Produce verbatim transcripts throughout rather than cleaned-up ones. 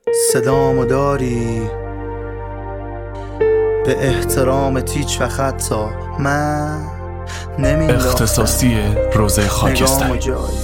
صدامو داری به احترام تیچ و خطا من نمینداختم اختصاصی روزه خاکستری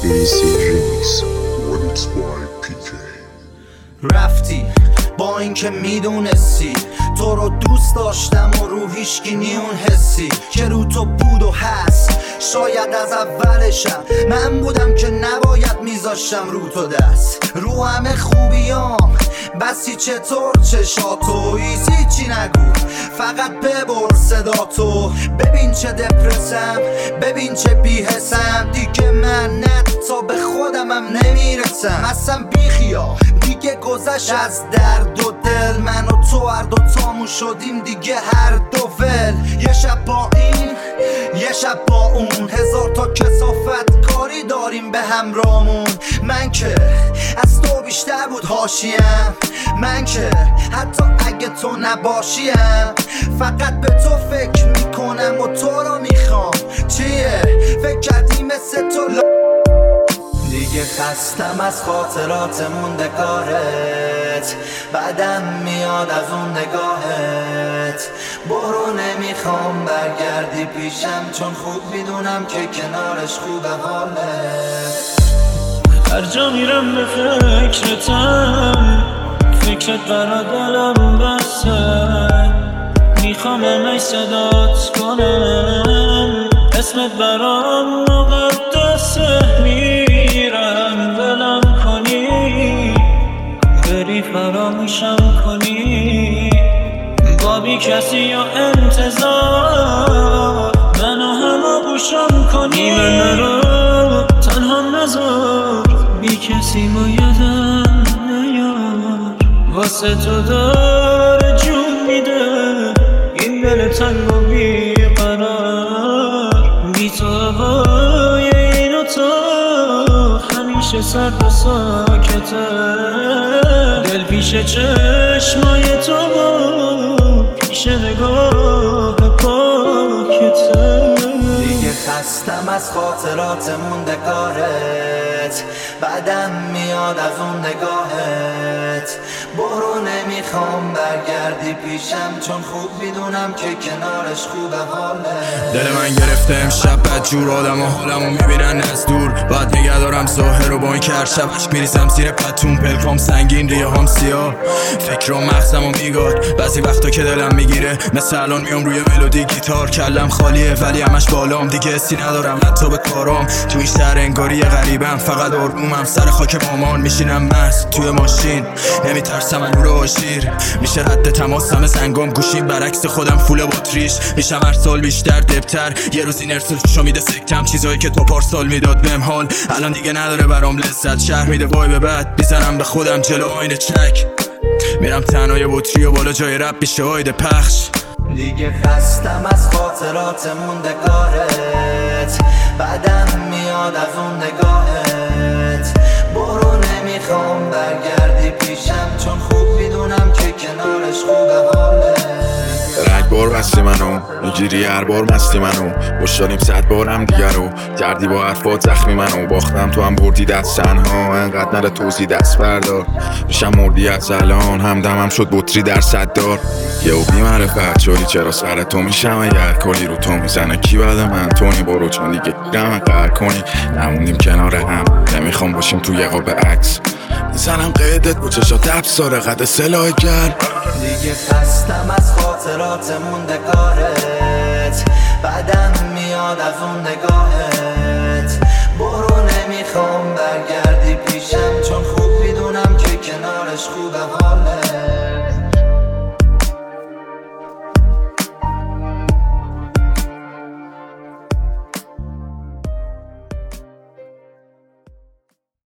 رفتی با اینکه میدونستی تو رو دوست داشتم و رو هیشگی نیون حسی که رو تو بود و هست. شاید از اولشم من بودم که نباید میذاشتم رو تو دست رو همه خوبیام بسی چطور چشاتو ایزی چی نگو فقط ببر صدا تو. ببین چه دپرسم ببین چه بیحسم دیگه من نه تا به خودمم نمیرسم اصلا بیخیا دیگه گذشت از درد و دل من و تو هر دو تامون شدیم دیگه هر دو ول. یه شب با این یه شب با اون هزار تا کثافت کاری داریم به همرامون. من که از تو بیشتر بود حاشیم من که حتی اگه تو نباشیم فقط به تو فکر میکنم و تو رو میخوام. چیه فکر کردی مثل تو ل... دیگه خستم از خاطرات موندگارت بعدم میاد از اون نگاهت. برو نمیخوام برگردی پیشم چون خوب میدونم که کنارش خوبه حالت. هر جا میرم به فکرتم فکرت برا دلم بسته میخوام همه صدات کنم اسمت برام مقدسه. میرم دلم کنی بری فراموشم کنی با بی کسی یا انتظار منو همه گوشم کنی. من نرو تنها نذار بی کسی ما یادم نیار واسه تو داره جون میده این دل تنگ و بی قرار. بی تو هوای این و تو همیشه سرد و ساکته دل پیش چشمای تو پیش نگاه پاکته. دیگه خستم از خاطرات موندگارت بعدم میاد از اون نگاهت. برو نمیخوام برگردی پیشم چون خوب میدونم که کنارش خوبه حالت. دل من گرفته امشب بدجور آدم و حالمو میبینن از دور باید نگه دارم ظاهر رو با این که هر شب عشق میریزم زیر پتون پلکام سنگین ریه هم سیاه فکر و مغزم و میگاد. بعضی وقتا که دلم میگیره مثل الان میام روی ملودی گیتار کلم خالیه ولی همش بالام دیگه حسی ندارم حتی به کارام. تو این شهر انگاری غریبم فقط آرومم سر خاک مامان میشینم مست توی ماشین نمیترسم از نور آشیر میشه رد تماسم زنگام گوشیم برعکس خودم فول باتریش میشم هر سال بیشتر دبتر یه روز این ارسشو میده سکتم چیزایی که تو پارسال میداد بهم حال الان دیگه نداره برام لذت شهر میده وای به بعد میزنم به خودم جلو آینه چک میرم تنهای بطری و بالا جای رب میشه آیده پخش. دیگه خستم از خاطرات موندگارت بعدم میاد از اون نگاهت. برو نمیخوام برگردی پیشم چون خوب میدونم که کنارش خوبه حالت. رنگ بار بستی منو میگیری هر بار مستی منو خوشداریم صد بارم دیگر رو کردی با حرفات زخمی منو باختم تو هم بردی دست تنها انقدر نره توزی دست بردار میشم مردی از الان همدمم شد بطری در صد دار. یه او بی معرفت شدی چرا سر تو میشم اگر کلی رو تو میزنه کی بعد من تونی برو چون دیگه گیرم قهر کنی نموندیم کنار هم نمیخوام باشیم توی قاب عکس میزنم قیدت با چشات افساره قد سلاح گرد. دیگه خستم از خاطرات موندگارت